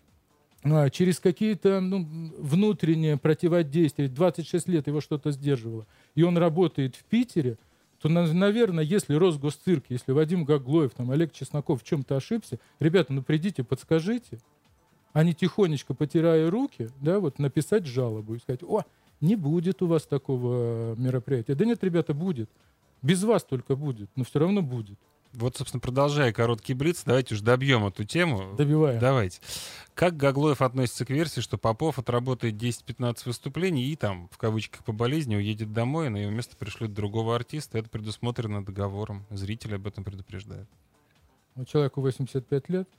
через какие-то ну, внутренние противодействия. двадцать шесть лет его что-то сдерживало. И он работает в Питере, то, наверное, если Росгосцирк, если Вадим Гаглоев, там, Олег Чесноков в чем-то ошибся, ребята, ну придите, подскажите, а не тихонечко, потирая руки, да, вот написать жалобу и сказать: о, не будет у вас такого мероприятия. Да нет, ребята, будет. Без вас только будет, но все равно будет. Вот, собственно, продолжая короткий блиц, давайте уж добьем эту тему. Добиваем. Давайте. Как Гаглоев относится к версии, что Попов отработает десять-пятнадцать выступлений и там, в кавычках, по болезни уедет домой, и на его место пришлют другого артиста? Это предусмотрено договором. Зрители об этом предупреждают. Человеку восемьдесят пять лет.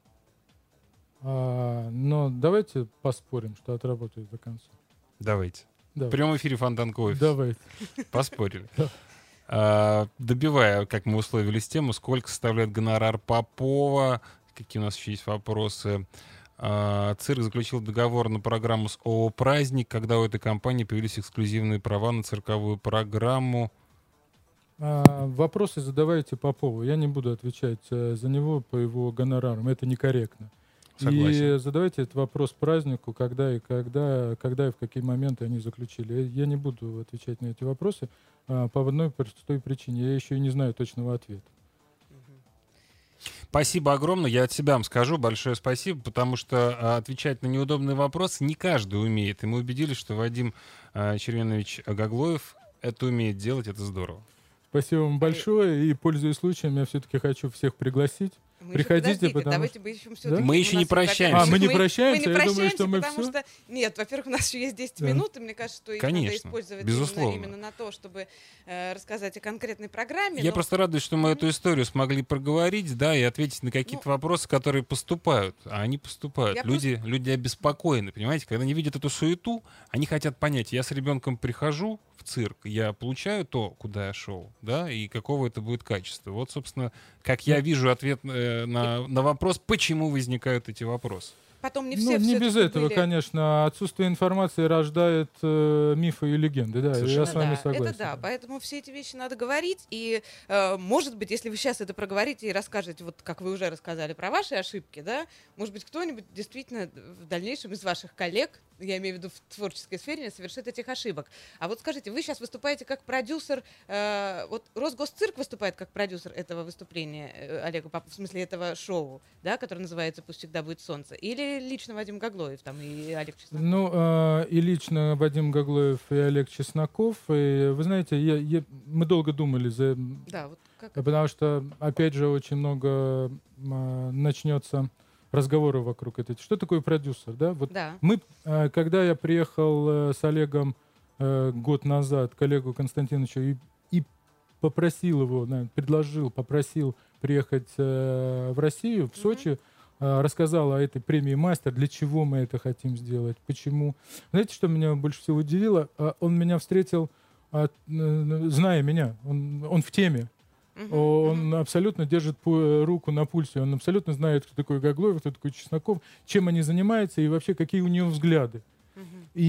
А, но давайте поспорим, что отработает до конца. Давайте. Давай. В прямом эфире Фонтанка Офис. Давайте. Поспорили. А, добивая, как мы условились, тему, сколько составляет гонорар Попова, какие у нас еще есть вопросы. А, цирк заключил договор на программу с ООО «Праздник», когда у этой компании появились эксклюзивные права на цирковую программу. А, вопросы задавайте Попову. Я не буду отвечать за него по его гонорарам. Это некорректно. Согласен. И задавайте этот вопрос празднику, когда и когда, когда и в какие моменты они заключили. Я не буду отвечать на эти вопросы а, по одной простой причине. Я еще и не знаю точного ответа. Спасибо огромное. Я от себя вам скажу большое спасибо, потому что а, отвечать на неудобные вопросы не каждый умеет. И мы убедились, что Вадим а, Червенович Гаглоев это умеет делать. Это здорово. Спасибо вам большое. И, пользуясь случаем, я все-таки хочу всех пригласить Мы Приходите, еще, потому давайте что... мы еще все-таки... Мы еще не прощаемся. А, мы не Мы прощаемся? не Я думаю, прощаемся, что мы потому все... что... Нет, во-первых, у нас еще есть десять Да. минут, и мне кажется, что их надо Конечно, использовать безусловно. именно, именно на то, чтобы э, рассказать о конкретной программе. Я но- просто радуюсь, что мы эту историю смогли проговорить, да, и ответить на какие-то вопросы, которые поступают. А они поступают. Я Люди, люди обеспокоены, понимаете? Когда они видят эту суету, они хотят понять, я с ребенком прихожу в цирк, я получаю то, куда я шел, да, и какого это будет качества. Вот, собственно, как я вижу ответ э, на, на вопрос, почему возникают эти вопросы. Потом не Ну, все не всё-таки без этого, были- конечно. Отсутствие информации рождает э, мифы и легенды. Да, Совершенно я с вами да, согласен. Это да, поэтому все эти вещи надо говорить. И, э, может быть, если вы сейчас это проговорите и расскажете, вот как вы уже рассказали про ваши ошибки, да, может быть, кто-нибудь действительно в дальнейшем из ваших коллег, я имею в виду в творческой сфере, не совершит этих ошибок. А вот скажите, вы сейчас выступаете как продюсер, э, вот Росгосцирк выступает как продюсер этого выступления э, Олега Попова, в смысле этого шоу, да, которое называется «Пусть всегда будет солнце», или лично Вадим Гаглоев там и Олег Чесноков? Ну, э, и лично Вадим Гаглоев и Олег Чесноков. И, вы знаете, я, я- мы долго думали, за, Да, вот как потому что, опять же, очень много э, начнется разговоров вокруг этого. Что такое продюсер? Да? Вот Да. мы, э, когда я приехал э, с Олегом э, год назад к Олегу Константиновичу и, и попросил его, наверное, предложил, попросил приехать э, в Россию, в Сочи, э, рассказал о этой премии «Мастер», для чего мы это хотим сделать, почему. Знаете, что меня больше всего удивило? Э, Он меня встретил, э, э, зная меня, он, он в теме. Мгм, Он мгм. абсолютно держит пу- руку на пульсе, он абсолютно знает, кто такой Гаглоев, кто такой Чесноков, чем они занимаются и вообще какие у него взгляды. Мгм.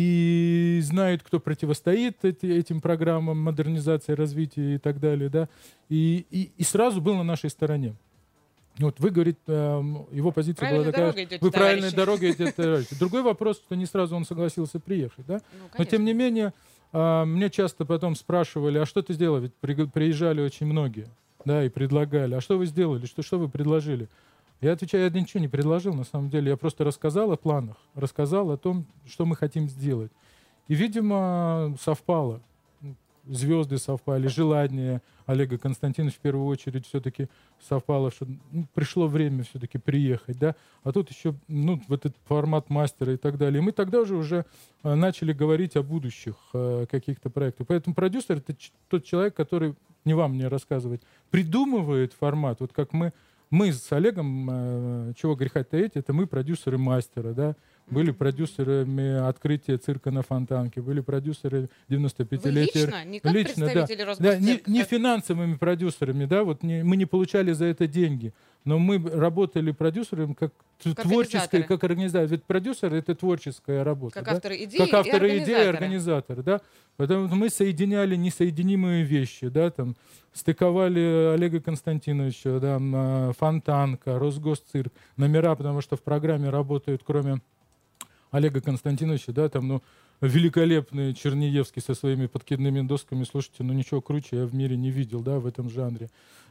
И знает, кто противостоит эти- этим программам модернизации, развития и так далее. Да? И, и, и сразу был на нашей стороне. Вот вы говорите, эм, его позиция Правильной была такая, дорогой идете, вы правильной товарищи. дорогой идете, товарищи. Другой вопрос, что не сразу он согласился приехать. Да? Ну, Но тем конечно. не менее, а, мне часто потом спрашивали, а что ты сделал? Ведь при- приезжали очень многие, да, и предлагали. А что вы сделали? Что, что вы предложили? Я отвечаю, я ничего не предложил, на самом деле. Я просто рассказал о планах, рассказал о том, что мы хотим сделать. И, видимо, совпало. Звезды совпали, желание Олега Константиновича в первую очередь все-таки совпало, что ну, пришло время все-таки приехать, да, а тут еще ну, вот этот формат мастера и так далее. И мы тогда же уже э, начали говорить о будущих э, каких-то проектах. Поэтому продюсер — это ч- тот человек, который, не вам мне рассказывать, придумывает формат, вот как мы, мы с Олегом, э, чего греха таить, это мы продюсеры мастера, да, были продюсерами открытия цирка на Фонтанке, были продюсеры девяносто Вы пятилетия. лично, не как Лично, да. представители Да, Росгосцирка, не, не как- финансовыми продюсерами, да, вот не, мы не получали за это деньги, но мы б- работали продюсером как т- Как творческой, организаторы. как организатор. Ведь продюсер — это творческая работа. как да? авторы идеи Как авторы и идеи, организаторы. организаторы, да. Потому что мы соединяли несоединимые вещи, да, там, стыковали Олега Константиновича, да, м, Фонтанка, Росгосцирк, номера, потому что в программе работают, кроме Олега Константиновича, да, там, ну, великолепный Черниевский со своими подкидными досками, слушайте, ну, ничего круче я в мире не видел, да, в этом жанре.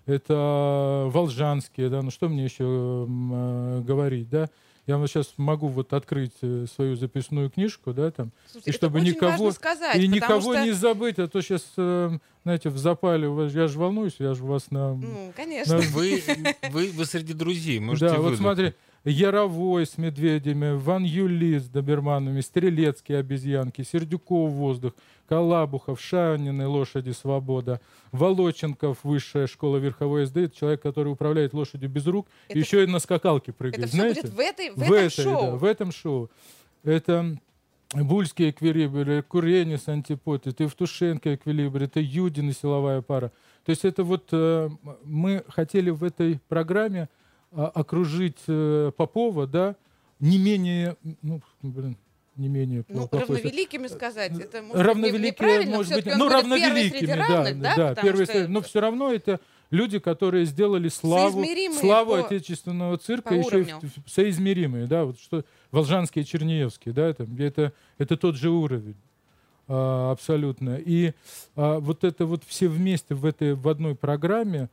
Это Волжанские, да, ну, что мне еще м, э, говорить, да. Я вот сейчас могу вот открыть э, свою записную книжку, да, там, Слушайте, и это чтобы очень никого- важно сказать, и потому никого что, не забыть, а то сейчас, знаете, в запале, у вас- я же волнуюсь, я же вас на... ну, конечно. на- Вы, вы, вы среди друзей, можете да, вот выдохнуть. смотри, Яровой с медведями, Ван Юли с доберманами, Стрелецкие обезьянки, Сердюков воздух, Калабухов, Шанины лошади свобода, Волоченков высшая школа верховой езды, это человек, который управляет лошадью без рук, Это- еще и на скакалке прыгает, Это все знаете? будет в, этой, в, в, этом этой, шоу. да, в этом шоу. Это Бульские эквилибры, Куренис антипод, это Евтушенко эквилибр, это Юдин и силовая пара. То есть это вот э, мы хотели в этой программе а, окружить э, Попова, да, не менее, ну, блин, не менее Ну, плохой слово. равновеликими сказать, это может быть, не- Равновеликие, неправильно, может быть, всё-таки он ну, будет первый среди равновеликими, да, равных, да, да, потому первые что среди- но все равно это люди, которые сделали славу, Соизмеримые славу по- отечественного цирка, по еще и уровню. в- соизмеримые, да, вот что Волжанские, Черниевские, да, это, это, это тот же уровень. А, абсолютно. И а, вот это вот все вместе в этой в одной программе,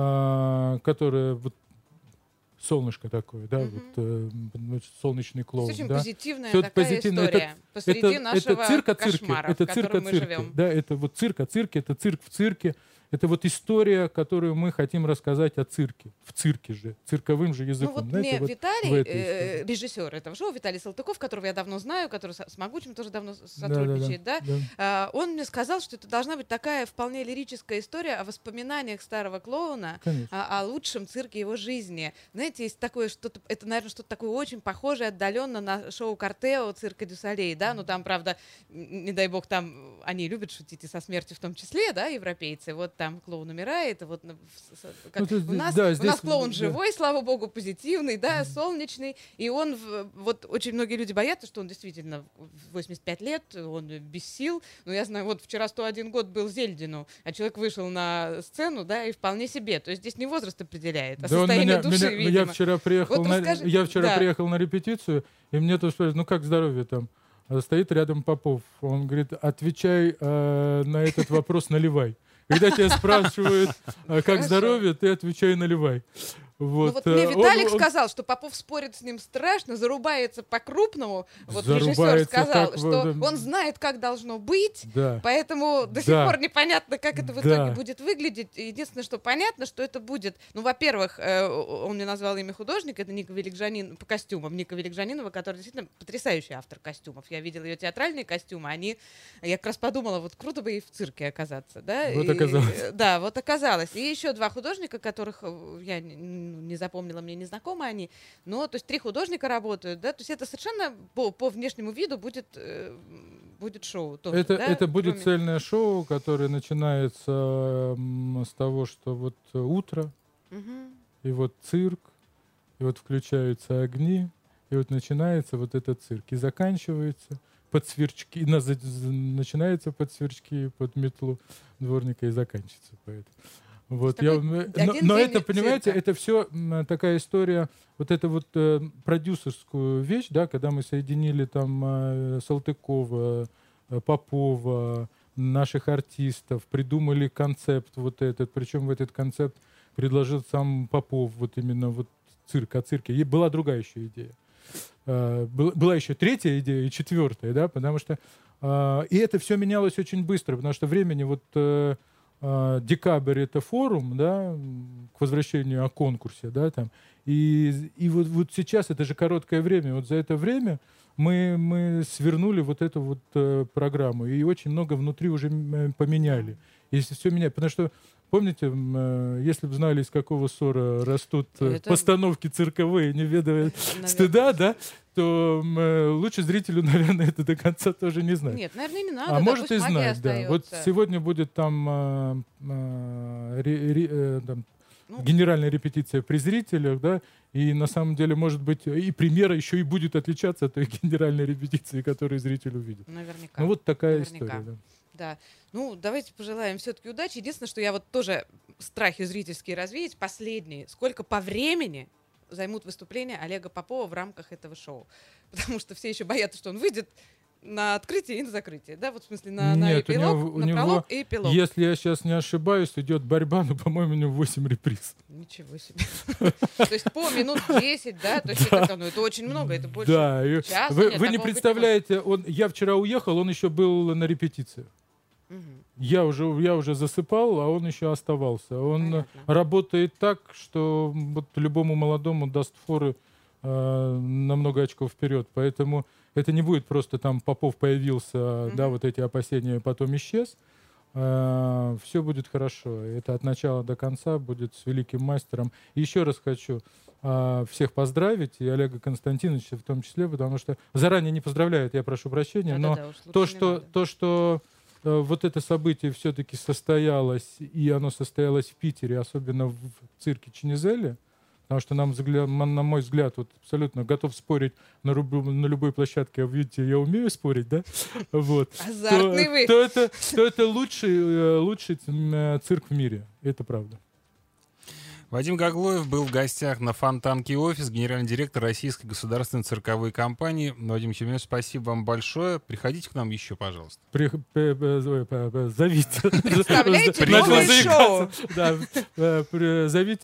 а, которая вот солнышко такое, да, Мгм. вот э, значит, солнечный это клоун, очень да. позитивная Всё такая позитивно. история Это- посреди это, нашего это цирк о цирке, кошмара, это в цирк котором о мы цирке, живем. да, это вот цирк о цирке, это цирк в цирке, Это вот история, которую мы хотим рассказать о цирке. В цирке же, цирковым же языком. Ну вот Знаете, мне вот Виталий, э, режиссер этого шоу, Виталий Салтыков, которого я давно знаю, который с, с Могучим тоже давно сотрудничает, да, да, да, да. Э, он мне сказал, что это должна быть такая вполне лирическая история о воспоминаниях старого клоуна, о, о лучшем цирке его жизни. Знаете, есть такое что-то, это, наверное, что-то такое очень похожее отдаленно на шоу Кортео «Цирка дю Солей», да, ну там, правда, не дай бог, там они любят шутить и со смертью в том числе, да, европейцы, вот там клоун умирает, и вот как, ну, у, нас, да, у здесь, нас клоун да. живой, слава богу, позитивный, да, солнечный, и он, вот очень многие люди боятся, что он действительно в восемьдесят пять лет, он без сил, но я знаю, вот вчера сто один год был Зельдину, а человек вышел на сцену, да, и вполне себе, то есть здесь не возраст определяет, а да состояние меня, души, меня, видимо. Я вчера приехал, вот на, расскажи, я вчера да. приехал на репетицию, и мне тут спрашивают, ну как здоровье там? Стоит рядом Попов, он говорит, отвечай э, на этот вопрос, наливай. Когда тебя спрашивают, как Хорошо. здоровье, ты отвечай, наливай. Вот. Ну вот мне Виталик он, он... сказал, что Попов спорит с ним страшно, зарубается по-крупному. Вот режиссер сказал, что вы... он знает, как должно быть, да. поэтому до сих да. пор непонятно, как это в итоге да. будет выглядеть. Единственное, что понятно, что это будет... Ну, во-первых, он мне назвал имя художника, это Ника Великжанин, по костюмам, Ника Великжанинова, которая действительно потрясающий автор костюмов. Я видела ее театральные костюмы, они... Я как раз подумала, вот круто бы ей в цирке оказаться. Да? Вот и, оказалось. Да, вот оказалось. И еще два художника, которых я... не запомнила, мне не знакомы они, но то есть три художника работают, да, то есть это совершенно по, по внешнему виду будет, э, будет шоу. Тоже, это, да? это будет Кроме... цельное шоу, которое начинается с того, что вот утро, угу. и вот цирк, и вот включаются огни, и вот начинается вот этот цирк, и заканчивается под сверчки, начинается под сверчки, под метлу дворника и заканчивается поэтому. Вот, я, но но это, понимаете, цирка. Это все такая история, вот эту вот э, продюсерскую вещь, да, когда мы соединили там э, Салтыкова, э, Попова, наших артистов, придумали концепт вот этот, причем в этот концепт предложил сам Попов, вот именно вот цирк, о цирке. И была другая еще идея. Э, была, была еще третья идея и четвертая, да, потому что... Э, и это все менялось очень быстро, потому что времени вот... Э, декабрь — это форум, да, к возвращению о конкурсе, да, там. И, и вот, вот сейчас это же короткое время. Вот за это время мы, мы свернули вот эту вот э, программу и очень много внутри уже поменяли. Если все менять, потому что помните, э, если бы знали, из какого ссора растут э, это... постановки цирковые, не ведая стыда, да, то э, лучше зрителю, наверное, это до конца тоже не знать. Нет, наверное, не надо. А да, может и знать, да. остается. Вот сегодня будет там, э, э, ре, ре, э, там ну, генеральная репетиция при зрителях, да, и на самом деле, может быть, и премьера еще и будет отличаться от той генеральной репетиции, которую зритель увидит. Наверняка. Ну вот такая Наверняка. история, да. Да. Ну, давайте пожелаем все-таки удачи. Единственное, что я вот тоже страхи зрительские развеять, последние, сколько по времени займут выступления Олега Попова в рамках этого шоу. Потому что все еще боятся, что он выйдет на открытие и на закрытие. Да, вот в смысле на, Нет, на эпилог, у него, на у него, пролог и эпилог. Если я сейчас не ошибаюсь, идет борьба, ну, по-моему, у него восемь реприз. Ничего себе. То есть по минут десять, да? То есть это очень много, это больше часа. Вы не представляете, я вчера уехал, он еще был на репетиции. Угу. Я уже, я уже засыпал, а он еще оставался. Он Понятно. работает так, что вот любому молодому даст форы э, на много очков вперед. Поэтому это не будет просто там Попов появился, угу. да, вот эти опасения, потом исчез. Э, все будет хорошо. Это от начала до конца будет с великим мастером. И еще раз хочу э, всех поздравить, и Олега Константиновича в том числе, потому что заранее не поздравляют, я прошу прощения, да, но да, да, то, что, то, что вот это событие все-таки состоялось, и оно состоялось в Питере, особенно в цирке Чинизелли, потому что, нам, на мой взгляд, вот абсолютно готов спорить на, руб, на любой площадке, вы видите, я умею спорить, да? Вот. Азартный то, вы. То это, то это лучший, лучший цирк в мире, это правда. Вадим Гаглоев был в гостях на Фонтанке офис, генеральный директор Российской государственной цирковой компании. Вадим Черемисович, спасибо вам большое. Приходите к нам еще, пожалуйста. При, зовите. Представляете новое шоу. Да, зовите.